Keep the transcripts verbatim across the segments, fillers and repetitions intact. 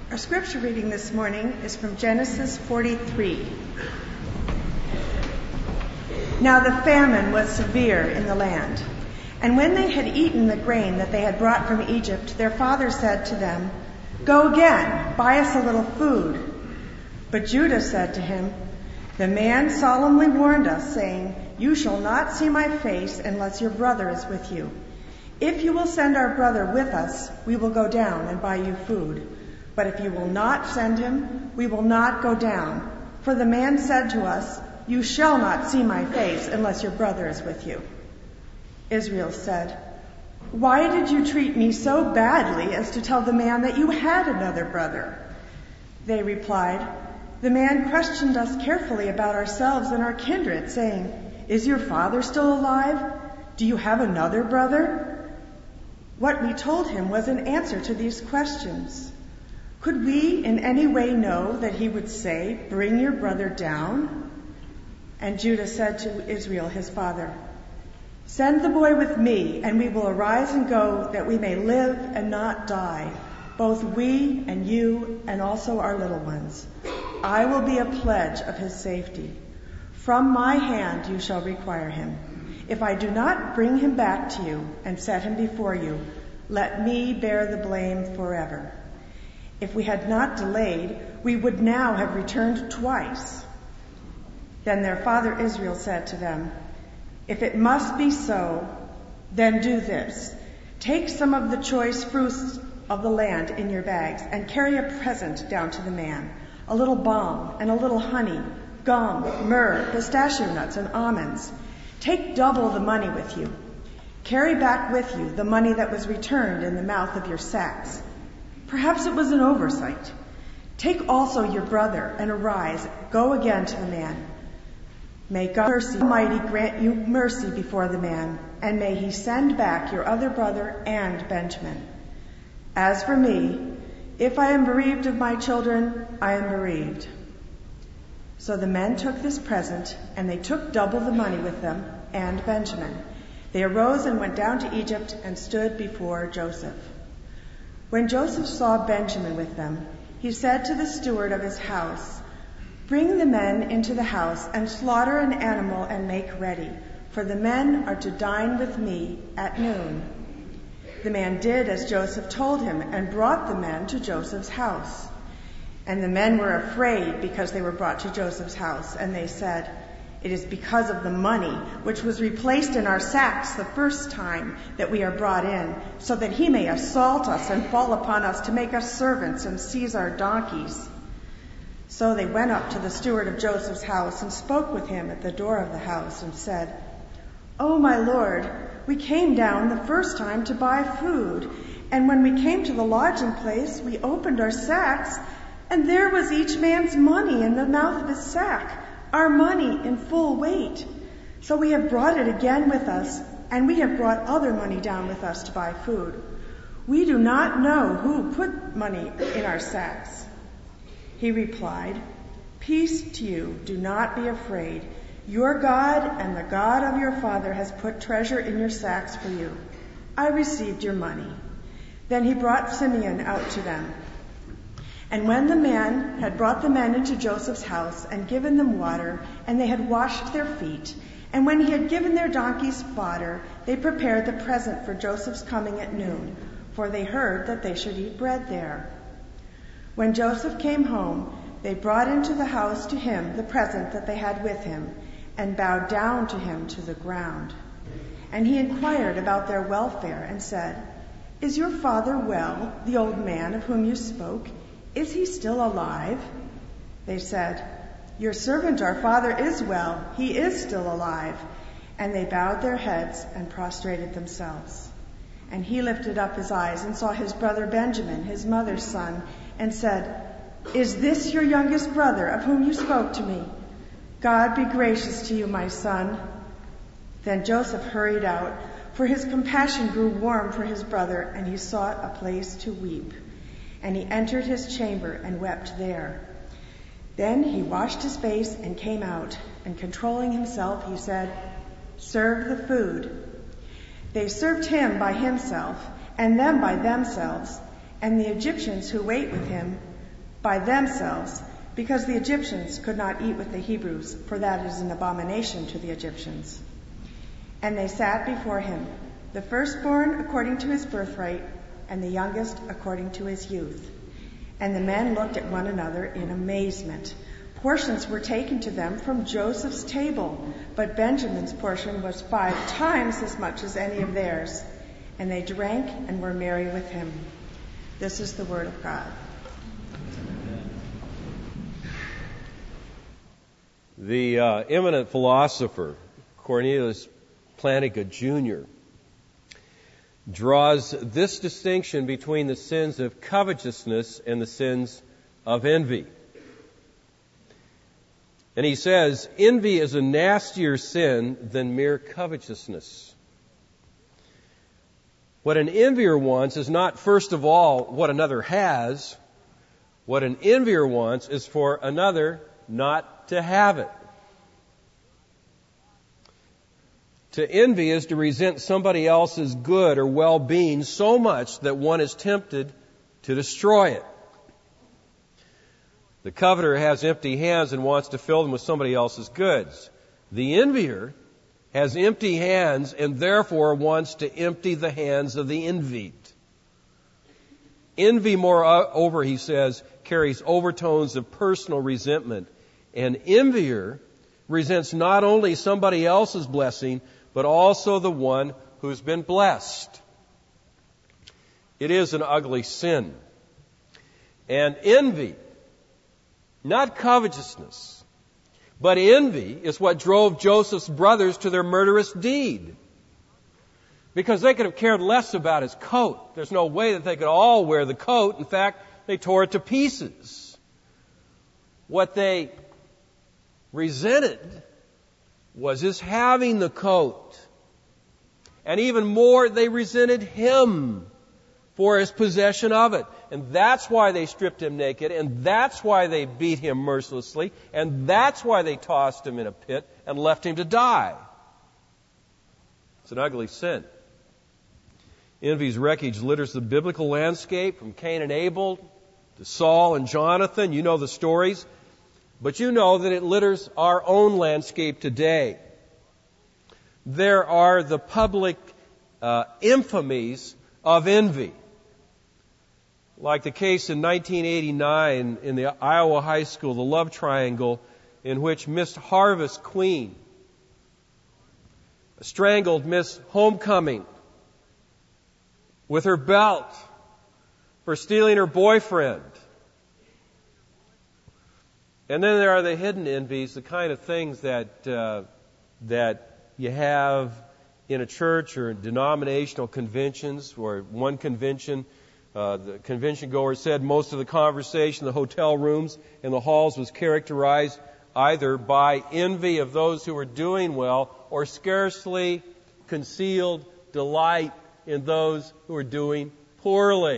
Our scripture reading this morning is from Genesis forty-three. Now the famine was severe in the land, and when they had eaten the grain that they had brought from Egypt, their father said to them, "Go again, buy us a little food." But Judah said to him, "The man solemnly warned us, saying, 'You shall not see my face unless your brother is with you. If you will send our brother with us, we will go down and buy you food. But if you will not send him, we will not go down. For the man said to us, you shall not see my face unless your brother is with you.' Israel said, 'Why did you treat me so badly as to tell the man that you had another brother?' They replied, 'The man questioned us carefully about ourselves and our kindred, saying, "Is your father still alive? Do you have another brother?" What we told him was an answer to these questions. Could we in any way know that he would say, "Bring your brother down"?' And Judah said to Israel his father, 'Send the boy with me, and we will arise and go, that we may live and not die, both we and you, and also our little ones. I will be a pledge of his safety. From my hand you shall require him. If I do not bring him back to you and set him before you, let me bear the blame forever. If we had not delayed, we would now have returned twice.' Then their father Israel said to them, 'If it must be so, then do this. Take some of the choice fruits of the land in your bags and carry a present down to the man, a little balm and a little honey, gum, myrrh, pistachio nuts, and almonds. Take double the money with you. Carry back with you the money that was returned in the mouth of your sacks. Perhaps it was an oversight. Take also your brother and arise, go again to the man. May God Almighty grant you mercy before the man, and may he send back your other brother and Benjamin. As for me, if I am bereaved of my children, I am bereaved.' So the men took this present, and they took double the money with them and Benjamin. They arose and went down to Egypt and stood before Joseph. When Joseph saw Benjamin with them, he said to the steward of his house, 'Bring the men into the house and slaughter an animal and make ready, for the men are to dine with me at noon.' The man did as Joseph told him and brought the men to Joseph's house. And the men were afraid because they were brought to Joseph's house, and they said, 'It is because of the money which was replaced in our sacks the first time that we are brought in, so that he may assault us and fall upon us to make us servants and seize our donkeys.' So they went up to the steward of Joseph's house and spoke with him at the door of the house and said, 'Oh, my lord, we came down the first time to buy food, and when we came to the lodging place, we opened our sacks, and there was each man's money in the mouth of his sack, our money in full weight. So we have brought it again with us, and we have brought other money down with us to buy food. We do not know who put money in our sacks.' He replied, 'Peace to you, do not be afraid. Your God and the God of your father has put treasure in your sacks for you. I received your money.' Then he brought Simeon out to them. And when the man had brought the men into Joseph's house and given them water, and they had washed their feet, and when he had given their donkeys fodder, they prepared the present for Joseph's coming at noon, for they heard that they should eat bread there. When Joseph came home, they brought into the house to him the present that they had with him, and bowed down to him to the ground. And he inquired about their welfare and said, 'Is your father well, the old man of whom you spoke? Is he still alive?' They said, 'Your servant, our father, is well. He is still alive.' And they bowed their heads and prostrated themselves. And he lifted up his eyes and saw his brother Benjamin, his mother's son, and said, 'Is this your youngest brother of whom you spoke to me? God be gracious to you, my son.' Then Joseph hurried out, for his compassion grew warm for his brother, and he sought a place to weep. And he entered his chamber and wept there. Then he washed his face and came out, and controlling himself, he said, 'Serve the food.' They served him by himself, and them by themselves, and the Egyptians who ate with him by themselves, because the Egyptians could not eat with the Hebrews, for that is an abomination to the Egyptians. And they sat before him, the firstborn according to his birthright, and the youngest according to his youth. And the men looked at one another in amazement. Portions were taken to them from Joseph's table, but Benjamin's portion was five times as much as any of theirs. And they drank and were merry with him. This is the word of God. The uh, eminent philosopher, Cornelius Plantinga Junior, draws this distinction between the sins of covetousness and the sins of envy. And he says, envy is a nastier sin than mere covetousness. What an envier wants is not, first of all, what another has. What an envier wants is for another not to have it. To envy is to resent somebody else's good or well-being so much that one is tempted to destroy it. The coveter has empty hands and wants to fill them with somebody else's goods. The envier has empty hands and therefore wants to empty the hands of the envied. Envy, moreover, he says, carries overtones of personal resentment. An envier resents not only somebody else's blessing, but also the one who's been blessed. It is an ugly sin. And envy, not covetousness, but envy is what drove Joseph's brothers to their murderous deed. Because they could have cared less about his coat. There's no way that they could all wear the coat. In fact, they tore it to pieces. What they resented was his having the coat. And even more, they resented him for his possession of it. And that's why they stripped him naked, and that's why they beat him mercilessly, and that's why they tossed him in a pit and left him to die. It's an ugly sin. Envy's wreckage litters the biblical landscape from Cain and Abel to Saul and Jonathan. You know the stories. But you know that it litters our own landscape today. There are the public uh, infamies of envy. Like the case in nineteen eighty-nine in the Iowa high school, the love triangle, in which Miss Harvest Queen strangled Miss Homecoming with her belt for stealing her boyfriend. And then there are the hidden envies, the kind of things that uh, that you have in a church or in denominational conventions, or one convention, uh, the convention goer said most of the conversation in the hotel rooms and the halls was characterized either by envy of those who were doing well or scarcely concealed delight in those who are doing poorly.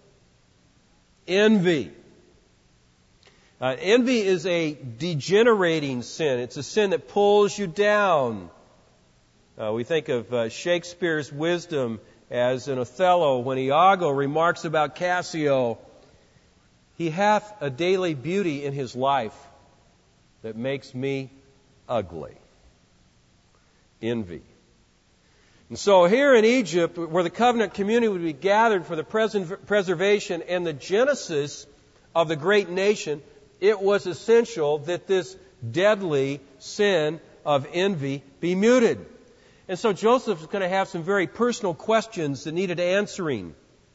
Envy. Uh, envy is a degenerating sin. It's a sin that pulls you down. Uh, we think of uh, Shakespeare's wisdom as in Othello when Iago remarks about Cassio, "He hath a daily beauty in his life that makes me ugly." Envy. And so here in Egypt, where the covenant community would be gathered for the present preservation and the genesis of the great nation, it was essential that this deadly sin of envy be muted. And so Joseph is going to have some very personal questions that needed answering.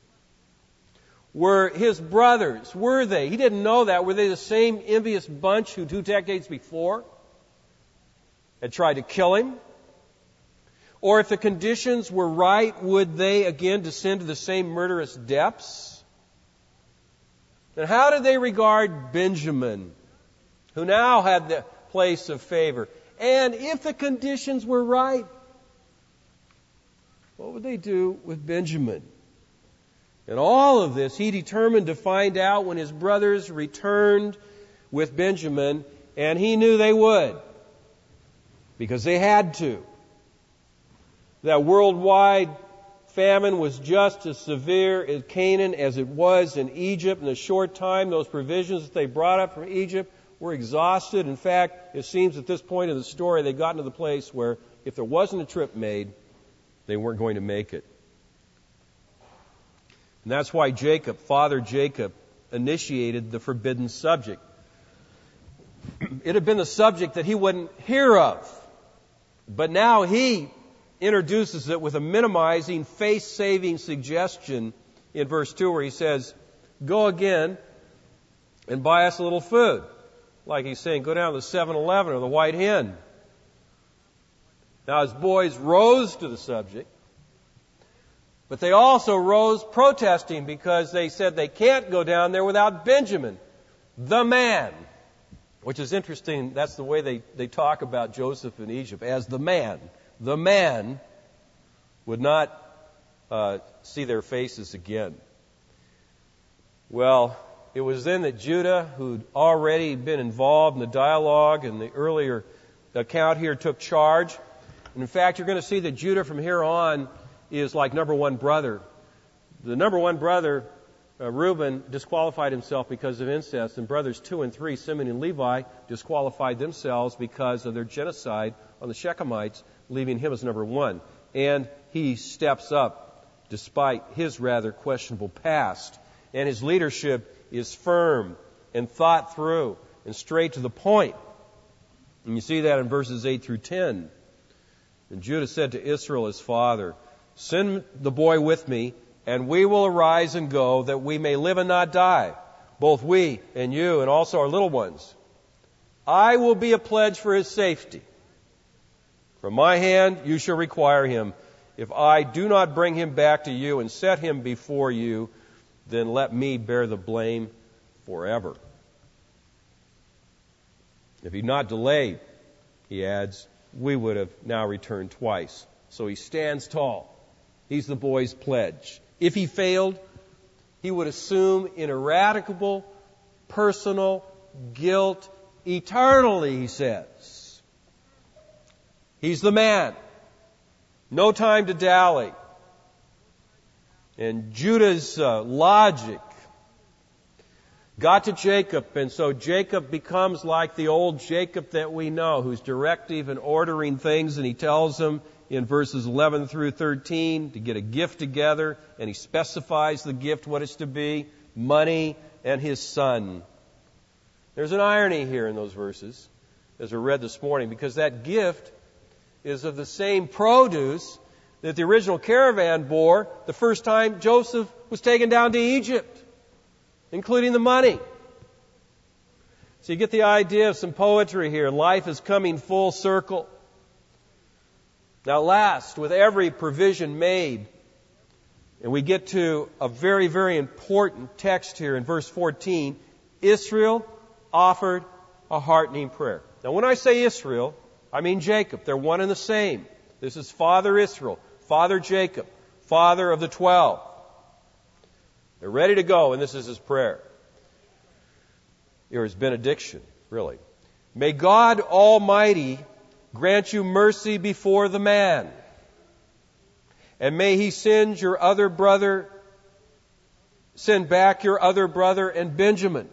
Were his brothers, were they, he didn't know that, were they the same envious bunch who two decades before had tried to kill him? Or if the conditions were right, would they again descend to the same murderous depths? And how did they regard Benjamin, who now had the place of favor? And if the conditions were right, what would they do with Benjamin? And all of this he determined to find out when his brothers returned with Benjamin, and he knew they would, because they had to. That worldwide famine was just as severe in Canaan as it was in Egypt. In a short time, those provisions that they brought up from Egypt were exhausted. In fact, it seems at this point in the story, they'd gotten to the place where if there wasn't a trip made, they weren't going to make it. And that's why Jacob, Father Jacob, initiated the forbidden subject. It had been the subject that he wouldn't hear of. But now he introduces it with a minimizing, face-saving suggestion in verse two where he says, go again and buy us a little food. Like he's saying, go down to the seven eleven or the White Hen. Now his boys rose to the subject, but they also rose protesting because they said they can't go down there without Benjamin, the man. Which is interesting. That's the way they, they talk about Joseph in Egypt, as the man. The man would not uh, see their faces again. Well, it was then that Judah, who'd already been involved in the dialogue and the earlier account here, took charge. And in fact, you're going to see that Judah from here on is like number one brother. The number one brother, Uh, Reuben, disqualified himself because of incest, and brothers two and three, Simeon and Levi, disqualified themselves because of their genocide on the Shechemites, leaving him as number one. And he steps up despite his rather questionable past. And his leadership is firm and thought through and straight to the point. And you see that in verses eight through ten. And Judah said to Israel, his father, send the boy with me, and we will arise and go, that we may live and not die, both we and you and also our little ones. I will be a pledge for his safety. From my hand you shall require him. If I do not bring him back to you and set him before you, then let me bear the blame forever. If he'd not delayed, he adds, we would have now returned twice. So he stands tall. He's the boy's pledge. If he failed, he would assume ineradicable personal guilt eternally, he says. He's the man. No time to dally. And Judah's uh, logic got to Jacob, and so Jacob becomes like the old Jacob that we know, who's directive and ordering things, and he tells them in verses eleven through thirteen to get a gift together, and he specifies the gift, what it's to be, money and his son. There's an irony here in those verses, as we read this morning, because that gift is of the same produce that the original caravan bore the first time Joseph was taken down to Egypt, including the money. So you get the idea of some poetry here. Life is coming full circle. Now last, with every provision made, and we get to a very, very important text here in verse fourteen, Israel offered a heartening prayer. Now when I say Israel, I mean Jacob. They're one and the same. This is Father Israel, Father Jacob, father of the twelve. They're ready to go, and this is his prayer. Or his benediction, really. May God Almighty grant you mercy before the man, and may he send your other brother, send back your other brother and Benjamin.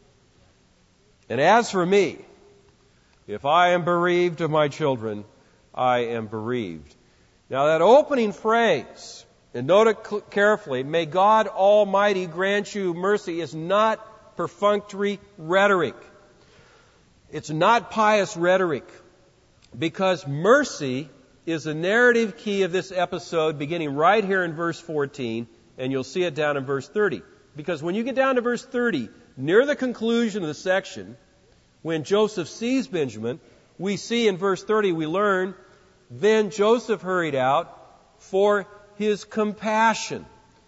And as for me, if I am bereaved of my children, I am bereaved. Now that opening phrase, and note it carefully, may God Almighty grant you mercy, is not perfunctory rhetoric. It's not pious rhetoric, because mercy is the narrative key of this episode, beginning right here in verse fourteen, and you'll see it down in verse thirty. Because when you get down to verse thirty, near the conclusion of the section, when Joseph sees Benjamin, we see in verse thirty, we learn, then Joseph hurried out, for his compassion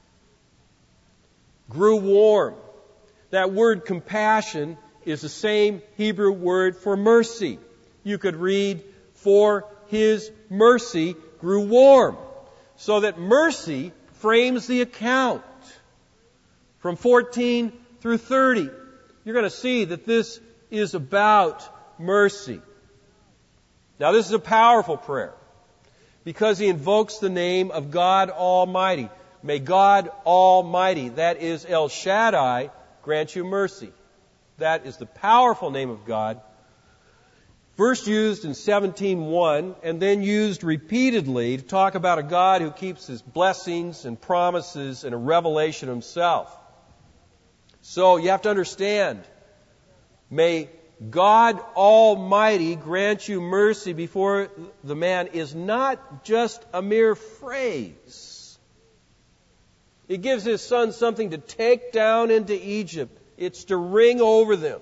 grew warm. That word compassion is the same Hebrew word for mercy. You could read, for his mercy grew warm. So that mercy frames the account from fourteen through thirty. You're going to see that this is about mercy. Now this is a powerful prayer, because he invokes the name of God Almighty. May God Almighty, that is El Shaddai, grant you mercy. That is the powerful name of God, first used in seventeen one and then used repeatedly to talk about a God who keeps His blessings and promises and a revelation of Himself. So you have to understand, may God Almighty grant you mercy before the man is not just a mere phrase. It gives His son something to take down into Egypt. It's to ring over them.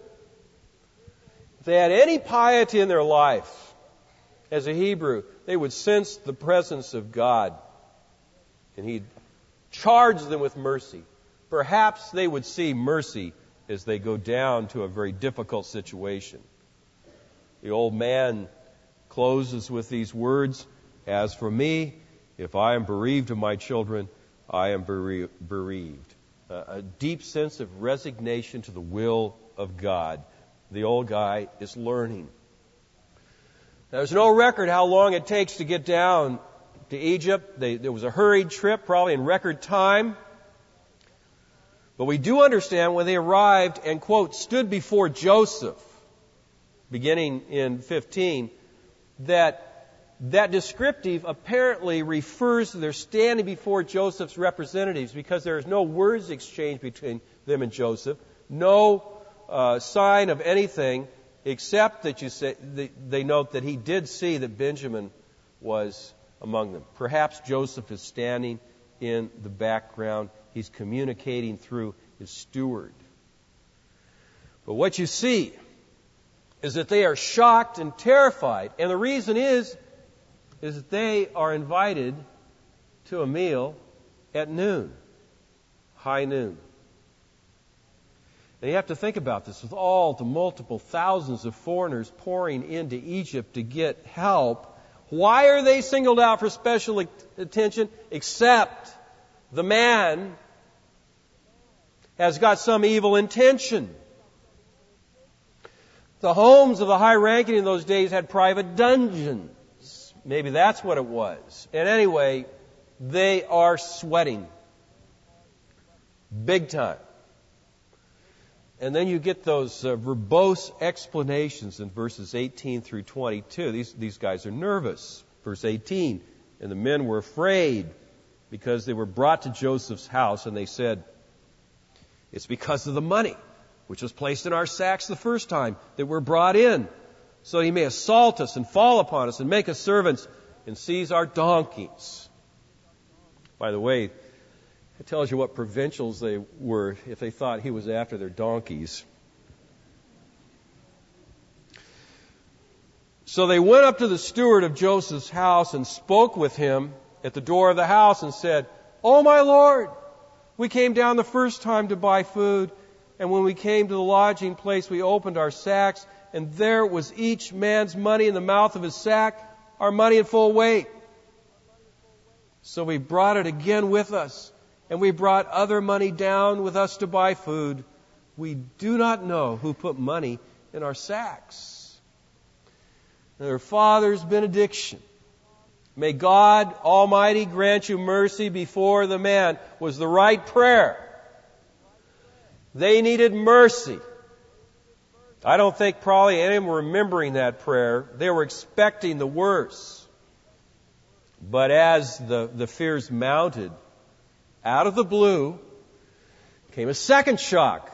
If they had any piety in their life, as a Hebrew, they would sense the presence of God. And He'd charge them with mercy. Perhaps they would see mercy as they go down to a very difficult situation. The old man closes with these words, "As for me, if I am bereaved of my children, I am bere- bereaved." Uh, a deep sense of resignation to the will of God. The old guy is learning. Now, there's no record how long it takes to get down to Egypt. They, there was a hurried trip, probably in record time. But we do understand when they arrived and, quote, stood before Joseph, beginning in fifteen, that that descriptive apparently refers to their standing before Joseph's representatives, because there is no words exchanged between them and Joseph, no uh, sign of anything, except that you say they, they note that he did see that Benjamin was among them. Perhaps Joseph is standing in the background. He's communicating through his steward. But what you see is that they are shocked and terrified. And the reason is, is that they are invited to a meal at noon, high noon. Now you have to think about this. With all the multiple thousands of foreigners pouring into Egypt to get help, why are they singled out for special attention? Except the man has got some evil intention. The homes of the high-ranking in those days had private dungeons. Maybe that's what it was. And anyway, they are sweating. Big time. And then you get those uh, verbose explanations in verses eighteen through twenty-two. These, these guys are nervous. Verse eighteen, "And the men were afraid because they were brought to Joseph's house, and they said, 'It's because of the money which was placed in our sacks the first time that we're brought in, so he may assault us and fall upon us and make us servants and seize our donkeys.'" By the way, it tells you what provincials they were if they thought he was after their donkeys. So they went up to the steward of Joseph's house and spoke with him at the door of the house and said, "Oh, my Lord, we came down the first time to buy food, and when we came to the lodging place, we opened our sacks, and there was each man's money in the mouth of his sack, our money in full weight. So we brought it again with us, and we brought other money down with us to buy food. We do not know who put money in our sacks." Their father's benediction, "May God Almighty grant you mercy before the man," was the right prayer. They needed mercy. I don't think probably any of them were remembering that prayer. They were expecting the worst. But as the, the fears mounted, out of the blue came a second shock.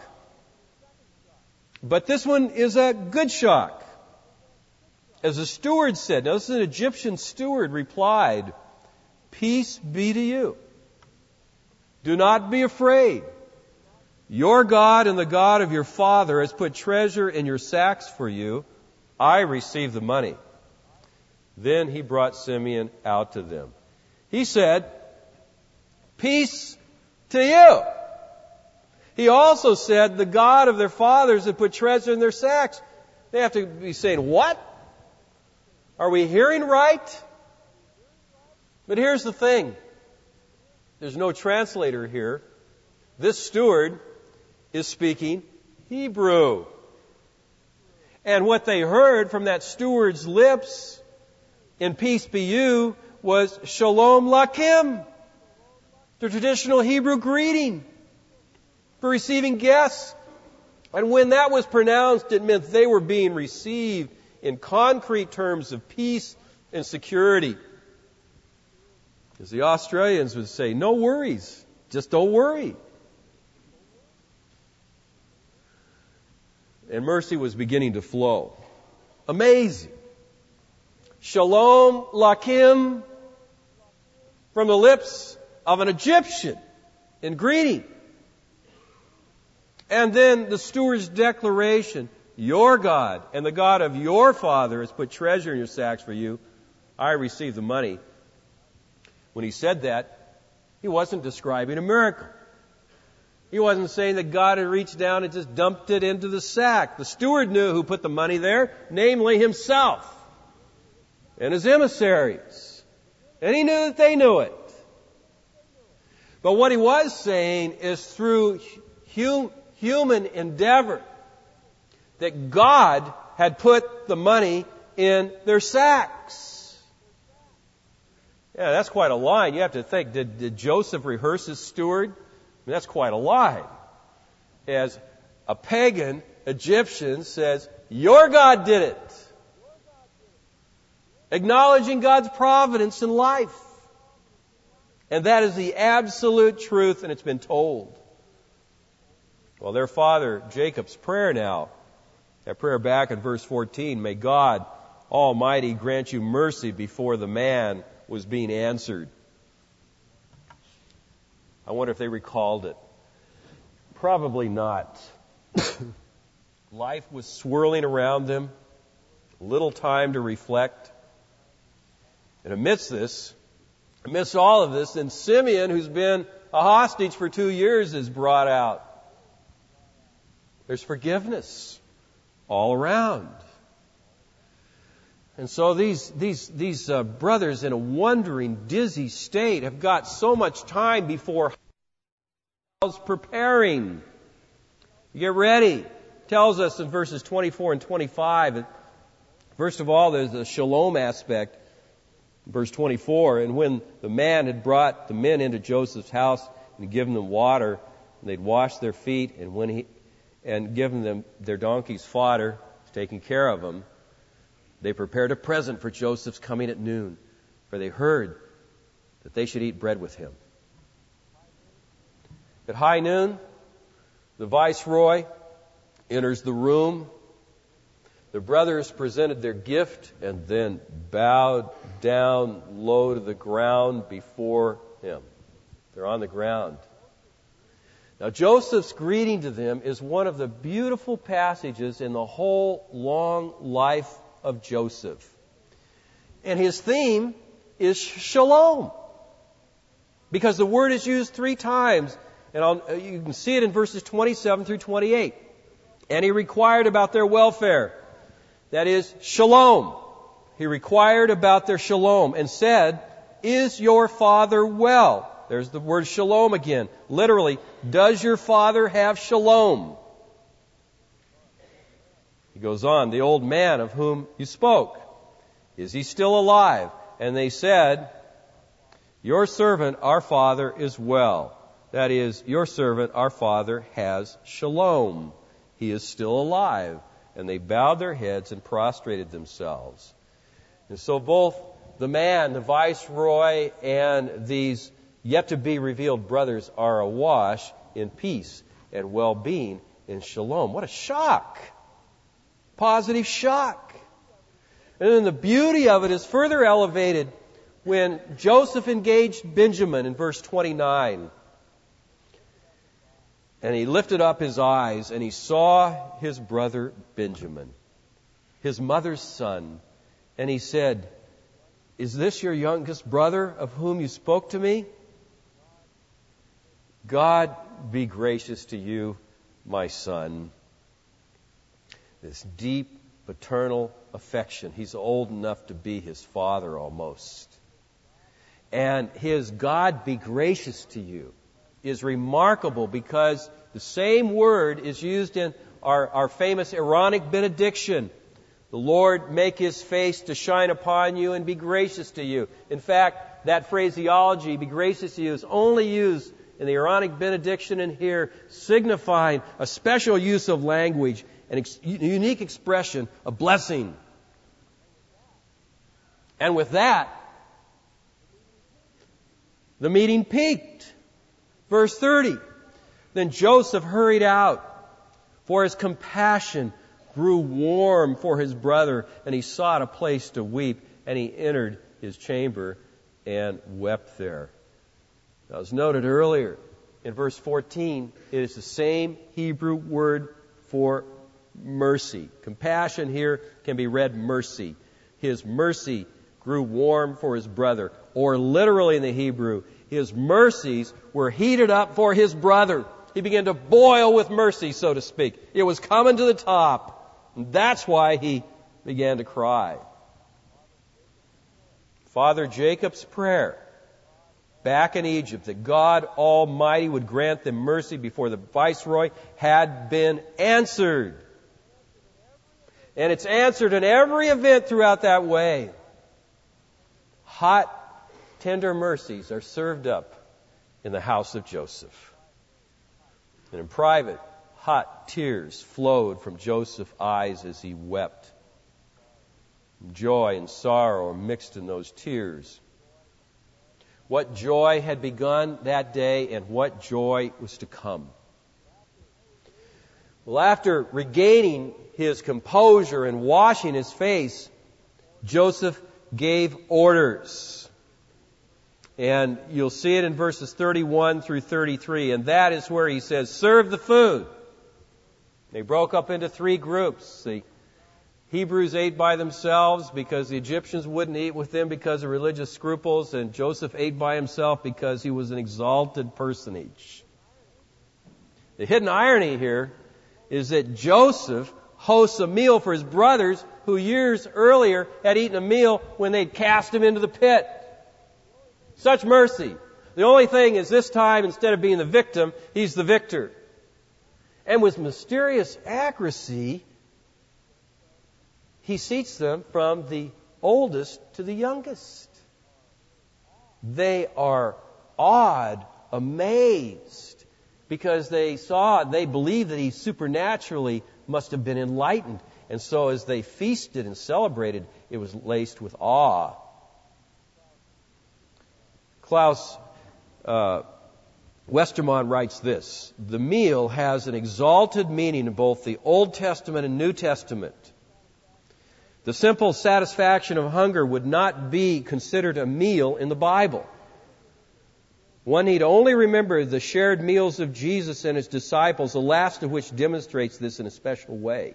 But this one is a good shock. As the steward said, now this is an Egyptian steward, replied, "Peace be to you. Do not be afraid. Your God and the God of your father has put treasure in your sacks for you. I received the money." Then he brought Simeon out to them. He said, "Peace to you." He also said, "The God of their fathers had put treasure in their sacks." They have to be saying, "What? Are we hearing right?" But here's the thing. There's no translator here. This steward is speaking Hebrew. And what they heard from that steward's lips in "peace be you" was Shalom Lakim, the traditional Hebrew greeting for receiving guests. And when that was pronounced, it meant they were being received in concrete terms of peace and security. As the Australians would say, no worries, just don't worry. And mercy was beginning to flow. Amazing. Shalom Lakim from the lips of an Egyptian in greeting. And then the steward's declaration, your God and the God of your father has put treasure in your sacks for you. I received the money. When he said that, he wasn't describing a miracle. He wasn't saying that God had reached down and just dumped it into the sack. The steward knew who put the money there, namely himself and his emissaries. And he knew that they knew it. But what he was saying is through hum, human endeavor that God had put the money in their sacks. Yeah, that's quite a line. You have to think, did, did Joseph rehearse his steward? I mean, that's quite a lie. As a pagan Egyptian says, your God did it. Acknowledging God's providence in life. And that is the absolute truth, and it's been told. Well, their father, Jacob's prayer now, that prayer back in verse fourteen, may God Almighty grant you mercy before the man was being answered. I wonder if they recalled it. Probably not. Life was swirling around them. Little time to reflect. And amidst this, amidst all of this, then Simeon, who's been a hostage for two years, is brought out. There's forgiveness all around. And so these these these uh, brothers in a wondering, dizzy state have got so much time before preparing. You get ready. It tells us in verses twenty-four and twenty-five. First of all, there's the shalom aspect. Verse twenty-four, and when the man had brought the men into Joseph's house and given them water, and they'd washed their feet, and when he and given them their donkeys fodder, taking care of them, they prepared a present for Joseph's coming at noon, for they heard that they should eat bread with him. At high noon, the viceroy enters the room. The brothers presented their gift and then bowed down low to the ground before him. They're on the ground. Now, Joseph's greeting to them is one of the beautiful passages in the whole long life of Joseph. And his theme is shalom. Because the word is used three times. And I'll, you can see it in verses twenty-seven through twenty-eight. And he required about their welfare. That is, shalom. He required about their shalom and said, is your father well? There's the word shalom again. Literally, does your father have shalom? He goes on, the old man of whom you spoke, is he still alive? And they said, your servant, our father, is well. That is, your servant, our father, has shalom. He is still alive. And they bowed their heads and prostrated themselves. And so both the man, the viceroy, and these yet-to-be revealed brothers are awash in peace and well-being in shalom. What a shock! Positive shock. And then the beauty of it is further elevated when Joseph engaged Benjamin in verse twenty-nine. And he lifted up his eyes and he saw his brother Benjamin, his mother's son. And he said, is this your youngest brother of whom you spoke to me? God be gracious to you, my son. This deep paternal affection. He's old enough to be his father almost. And his God be gracious to you is remarkable because the same word is used in our, our famous Aaronic benediction The Lord make His face to shine upon you and be gracious to you. In fact, that phraseology, be gracious to you, is only used in the Aaronic benediction in here, signifying a special use of language, an ex- unique expression of blessing. And with that, the meeting peaked. Verse thirty. Then Joseph hurried out, for his compassion grew warm for his brother, and he sought a place to weep, and he entered his chamber and wept there. Now, as noted earlier, in verse fourteen, it is the same Hebrew word for mercy. Compassion here can be read mercy. His mercy grew warm for his brother. Or literally in the Hebrew, his mercies were heated up for his brother. He began to boil with mercy, so to speak. It was coming to the top. And that's why he began to cry. Father Jacob's prayer back in Egypt that God Almighty would grant them mercy before the viceroy had been answered. And it's answered in every event throughout that way. Hot, tender mercies are served up in the house of Joseph. And in private, hot tears flowed from Joseph's eyes as he wept. Joy and sorrow are mixed in those tears. What joy had begun that day and what joy was to come. Well, after regaining his composure and washing his face, Joseph gave orders. And you'll see it in verses thirty-one through thirty-three. And that is where he says, serve the food. They broke up into three groups. The Hebrews ate by themselves because the Egyptians wouldn't eat with them because of religious scruples. And Joseph ate by himself because he was an exalted personage. The hidden irony here is that Joseph hosts a meal for his brothers who years earlier had eaten a meal when they'd cast him into the pit. Such mercy. The only thing is this time, instead of being the victim, he's the victor. And with mysterious accuracy, he seats them from the oldest to the youngest. They are awed, amazed, because they saw, they believed that he supernaturally must have been enlightened. And so as they feasted and celebrated, it was laced with awe. Klaus uh, Westermann writes this: the meal has an exalted meaning in both the Old Testament and New Testament. The simple satisfaction of hunger would not be considered a meal in the Bible. One need only remember the shared meals of Jesus and His disciples, the last of which demonstrates this in a special way.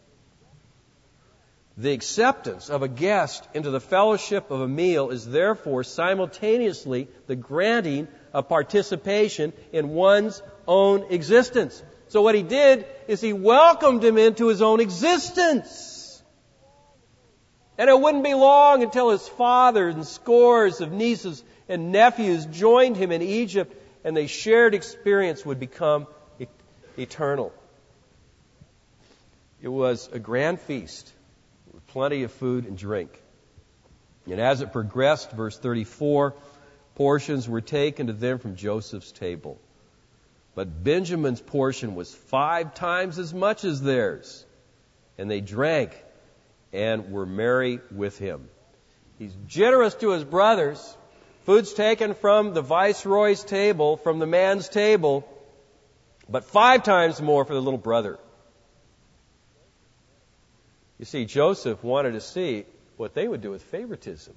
The acceptance of a guest into the fellowship of a meal is therefore simultaneously the granting of participation in one's own existence. So what He did is He welcomed him into His own existence. And it wouldn't be long until his father and scores of nieces and nephews joined him in Egypt, and the shared experience would become e- eternal. It was a grand feast with plenty of food and drink. And as it progressed, verse thirty-four, portions were taken to them from Joseph's table. But Benjamin's portion was five times as much as theirs. And they drank and were merry with him. He's generous to his brothers. Food's taken from the viceroy's table, from the man's table, but five times more for the little brother. You see, Joseph wanted to see what they would do with favoritism.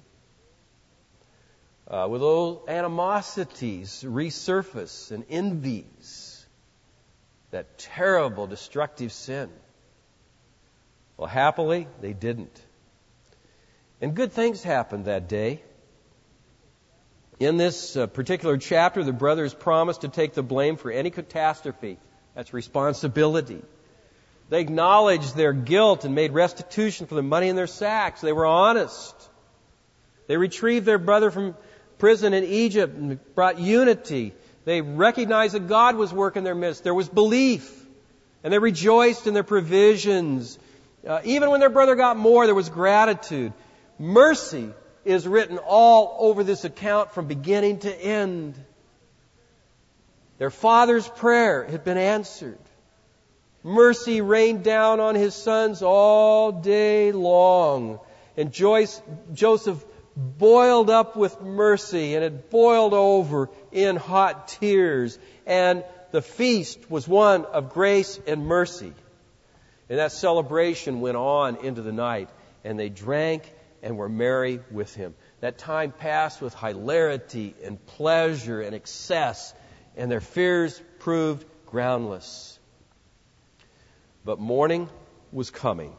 Uh, with those animosities resurface and envies, that terrible, destructive sin. Well, happily, they didn't. And good things happened that day. In this uh, particular chapter, the brothers promised to take the blame for any catastrophe. That's responsibility. They acknowledged their guilt and made restitution for the money in their sacks. They were honest. They retrieved their brother from prison in Egypt and brought unity. They recognized that God was working in their midst. There was belief. And they rejoiced in their provisions. Uh, even when their brother got more, there was gratitude. Mercy is written all over this account from beginning to end. Their father's prayer had been answered. Mercy rained down on his sons all day long. And Joyce, Joseph boiled up with mercy, and it boiled over in hot tears. And the feast was one of grace and mercy. And that celebration went on into the night, and they drank and were merry with him. That time passed with hilarity and pleasure and excess, and their fears proved groundless. But morning was coming.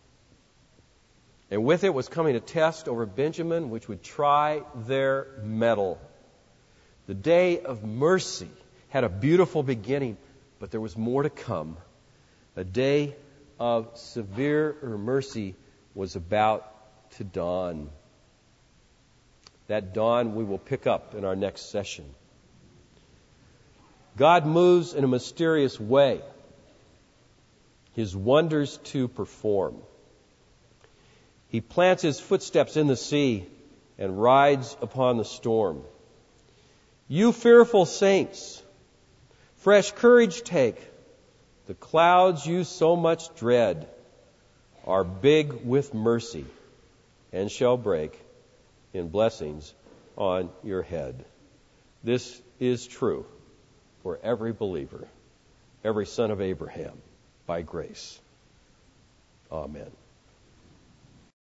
And with it was coming a test over Benjamin which would try their mettle. The day of mercy had a beautiful beginning, but there was more to come. A day of severe mercy was about to dawn. That dawn we will pick up in our next session. God moves in a mysterious way, His wonders to perform. He plants His footsteps in the sea and rides upon the storm. You fearful saints, fresh courage take. The clouds you so much dread are big with mercy and shall break in blessings on your head. This is true for every believer, every son of Abraham, by grace. Amen.